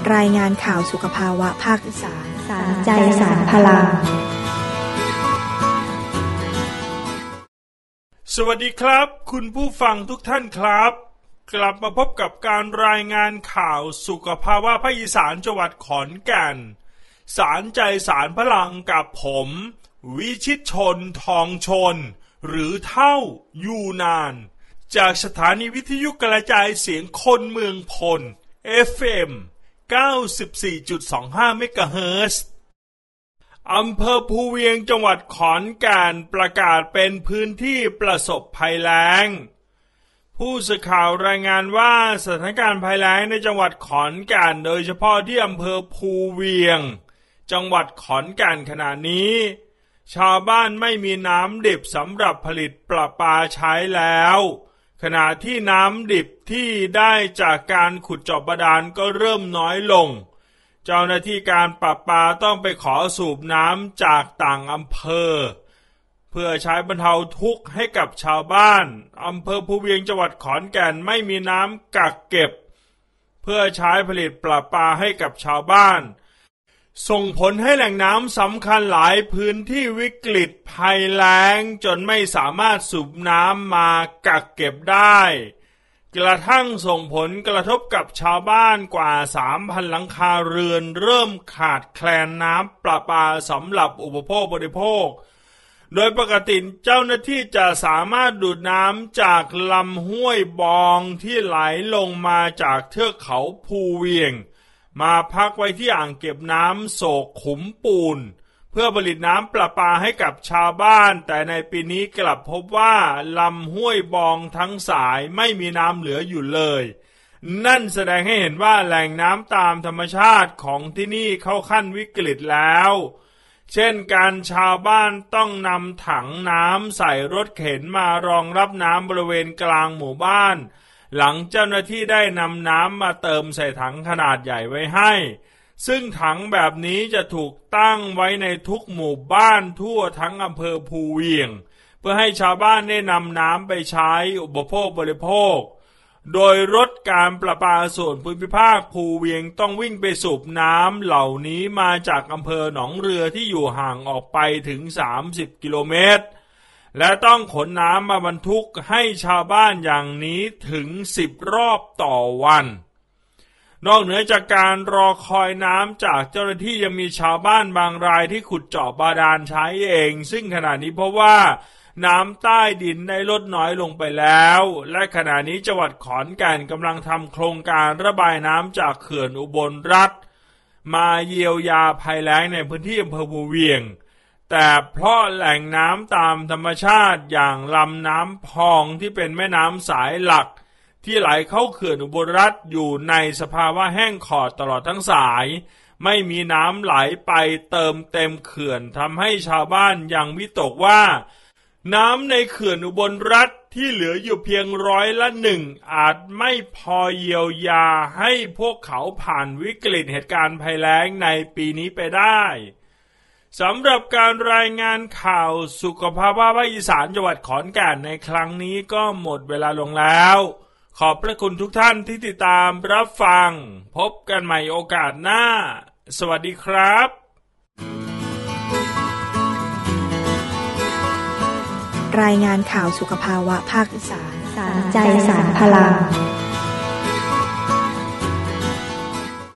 รายงานข่าวสุขภาวะภาคอีสานสารใจสารพลังสวัสดีครับคุณผู้ฟังทุกท่านครับกลับมาพบกับการรายงานข่าวสุขภาวะภาคอีสานจังหวัดขอนแก่นสารใจสารพลังกับผมวิชิตชนทองชนหรือเท่ายูนานจากสถานีวิทยุกระจายเสียงคนเมืองพล FM 94.25 เมกะเฮิรตซ์อำเภอภูเวียงจังหวัดขอนแก่นประกาศเป็นพื้นที่ประสบภัยแล้งผู้สื่อข่าวรายงานว่าสถานการณ์ภัยแล้งในจังหวัดขอนแก่นโดยเฉพาะที่อำเภอภูเวียงจังหวัดขอนแก่นขณะนี้ชาวบ้านไม่มีน้ำดิบสำหรับผลิตประปาใช้แล้วขณะที่น้ำดิบที่ได้จากการขุดเจาะบาดาลก็เริ่มน้อยลงเจ้าหน้าที่การประปาต้องไปขอสูบน้ำจากต่างอำเภอเพื่อใช้บรรเทาทุกข์ให้กับชาวบ้านอำเภอภูเวียงจังหวัดขอนแก่นไม่มีน้ำกักเก็บเพื่อใช้ผลิตประปาให้กับชาวบ้านส่งผลให้แหล่งน้ำสำคัญหลายพื้นที่วิกฤตภัยแล้งจนไม่สามารถสูบน้ำมากักเก็บได้กระทั่งส่งผลกระทบกับชาวบ้านกว่า 3,000 หลังคาเรือนเริ่มขาดแคลนน้ำประปาสำหรับอุปโภคบริโภคโดยปกติเจ้าหน้าที่จะสามารถดูดน้ำจากลำห้วยบองที่ไหลลงมาจากเทือกเขาภูเวียงมาพักไว้ที่อ่างเก็บน้ำโศกขุมปูนเพื่อผลิตน้ำประปาให้กับชาวบ้านแต่ในปีนี้กลับพบว่าลำห้วยบองทั้งสายไม่มีน้ำเหลืออยู่เลยนั่นแสดงให้เห็นว่าแหล่งน้ำตามธรรมชาติของที่นี่เข้าขั้นวิกฤตแล้วเช่นการชาวบ้านต้องนำถังน้ำใส่รถเข็นมารองรับน้ำบริเวณกลางหมู่บ้านหลังเจ้าหน้าที่ได้นำน้ำมาเติมใส่ถังขนาดใหญ่ไว้ให้ซึ่งถังแบบนี้จะถูกตั้งไว้ในทุกหมู่บ้านทั่วทั้งอำเภอภูเวียงเพื่อให้ชาวบ้านได้นำน้ำไปใช้อุปโภคบริโภคโดยรถการประปาส่วนภูมิภาคภูเวียงต้องวิ่งไปสูบน้ำเหล่านี้มาจากอำเภอหนองเรือที่อยู่ห่างออกไปถึง30 กิโลเมตรและต้องขนน้ำมาบรรทุกให้ชาวบ้านอย่างนี้ถึง10 รอบต่อวันนอกเหนือจากการรอคอยน้ำจากเจ้าหน้าที่ยังมีชาวบ้านบางรายที่ขุดเจาะบาดาลใช้เองซึ่งขณะนี้เพราะว่าน้ำใต้ดินได้ลดน้อยลงไปแล้วและขณะนี้จังหวัดขอนแก่นกำลังทำโครงการระบายน้ำจากเขื่อนอุบลรัฐมาเยียวยาภัยแล้งในพื้นที่อำเภอภูเวียงแต่เพราะแหล่งน้ำตามธรรมชาติอย่างลำน้ำพองที่เป็นแม่น้ำสายหลักที่ไหลเข้าเขื่อนอุบลรัฐอยู่ในสภาวะแห้งขอดตลอดทั้งสายไม่มีน้ำไหลไปเติมเต็มเขื่อนทำให้ชาวบ้านยังวิตกว่าน้ำในเขื่อนอุบลรัฐที่เหลืออยู่เพียง1%อาจไม่พอเยียวยาให้พวกเขาผ่านวิกฤตเหตุการณ์ภัยแล้งในปีนี้ไปได้สำหรับการรายงานข่าวสุขภาพภาคอีสานจังหวัดขอนแก่นในครั้งนี้ก็หมดเวลาลงแล้วขอบพระคุณทุกท่านที่ติดตามรับฟังพบกันใหม่โอกาสหน้าสวัสดีครับรายงานข่าวสุขภาวะภาคอีสานสารใจสารพลัง